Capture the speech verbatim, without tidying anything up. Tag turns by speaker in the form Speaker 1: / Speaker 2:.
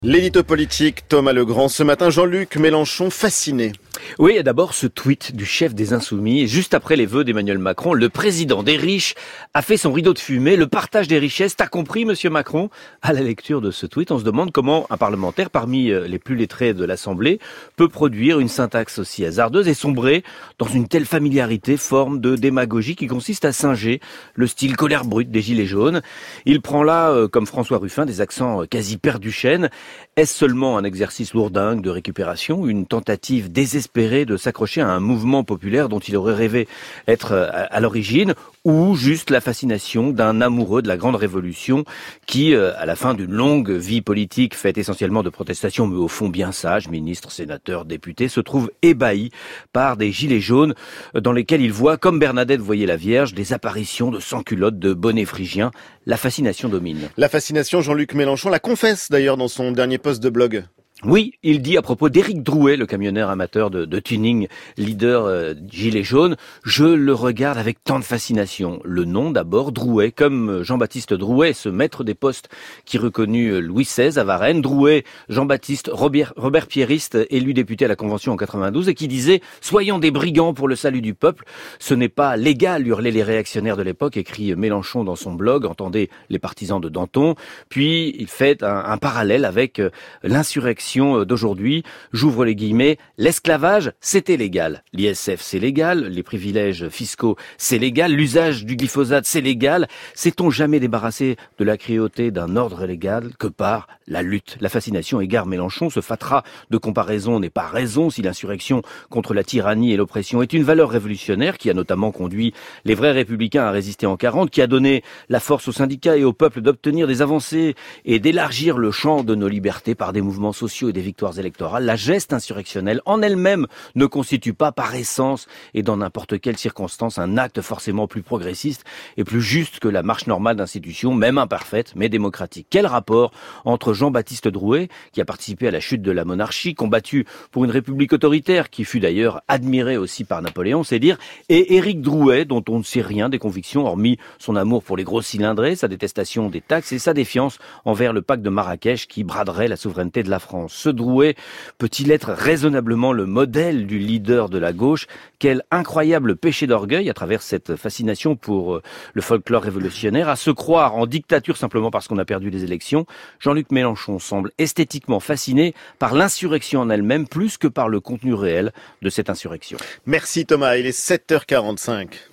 Speaker 1: L'édito politique, Thomas Legrand. Ce matin, Jean-Luc Mélenchon fasciné.
Speaker 2: Oui, et d'abord ce tweet du chef des Insoumis. Juste après les vœux d'Emmanuel Macron, le président des riches a fait son rideau de fumée, le partage des richesses. T'as compris, monsieur Macron? À la lecture de ce tweet, on se demande comment un parlementaire, parmi les plus lettrés de l'Assemblée, peut produire une syntaxe aussi hasardeuse et sombrer dans une telle familiarité, forme de démagogie qui consiste à singer le style colère brute des Gilets jaunes. Il prend là, comme François Ruffin, des accents quasi perduchènes. Est-ce seulement un exercice lourdingue de récupération, une tentative désespérée de s'accrocher à un mouvement populaire dont il aurait rêvé être à l'origine, ou juste la fascination d'un amoureux de la grande révolution qui, à la fin d'une longue vie politique faite essentiellement de protestations, mais au fond bien sage, ministres, sénateurs, députés, se trouve ébahi par des gilets jaunes dans lesquels il voit, comme Bernadette voyait la Vierge, des apparitions de sans-culottes, de bonnets phrygiens. La fascination domine.
Speaker 1: La fascination, Jean-Luc Mélenchon la confesse d'ailleurs dans son dernier post de blog.
Speaker 2: Oui, il dit à propos d'Éric Drouet, le camionneur amateur de, de tuning, leader euh, gilet jaune, je le regarde avec tant de fascination. Le nom d'abord, Drouet, comme Jean-Baptiste Drouet, ce maître des postes qui reconnut Louis seize à Varennes. Drouet, Jean-Baptiste Robert, Robert Pierriste, élu député à la Convention en quatre-vingt-douze, et qui disait « Soyons des brigands pour le salut du peuple ». Ce n'est pas légal, hurlaient les réactionnaires de l'époque, écrit Mélenchon dans son blog, entendez les partisans de Danton. Puis il fait un, un parallèle avec l'insurrection d'aujourd'hui, j'ouvre les guillemets, l'esclavage, c'était légal. L'I S F, c'est légal. Les privilèges fiscaux, c'est légal. L'usage du glyphosate, c'est légal. S'est-on jamais débarrassé de la cruauté d'un ordre légal que par la lutte? La fascination égare Mélenchon. Ce fatras de comparaison n'est pas raison si l'insurrection contre la tyrannie et l'oppression est une valeur révolutionnaire qui a notamment conduit les vrais républicains à résister en quarante, qui a donné la force aux syndicats et au peuple d'obtenir des avancées et d'élargir le champ de nos libertés par des mouvements sociaux et des victoires électorales. La geste insurrectionnelle en elle-même ne constitue pas par essence et dans n'importe quelle circonstance un acte forcément plus progressiste et plus juste que la marche normale d'institutions, même imparfaite, mais démocratique. Quel rapport entre Jean-Baptiste Drouet, qui a participé à la chute de la monarchie, combattu pour une république autoritaire, qui fut d'ailleurs admirée aussi par Napoléon, c'est dire, et Éric Drouet, dont on ne sait rien des convictions, hormis son amour pour les gros cylindrés, sa détestation des taxes et sa défiance envers le pacte de Marrakech qui braderait la souveraineté de la France. Ce Drouet peut-il être raisonnablement le modèle du leader de la gauche? Quel incroyable péché d'orgueil à travers cette fascination pour le folklore révolutionnaire, à se croire en dictature simplement parce qu'on a perdu les élections. Jean-Luc Mélenchon semble esthétiquement fasciné par l'insurrection en elle-même plus que par le contenu réel de cette insurrection.
Speaker 1: Merci Thomas, il est sept heures quarante-cinq.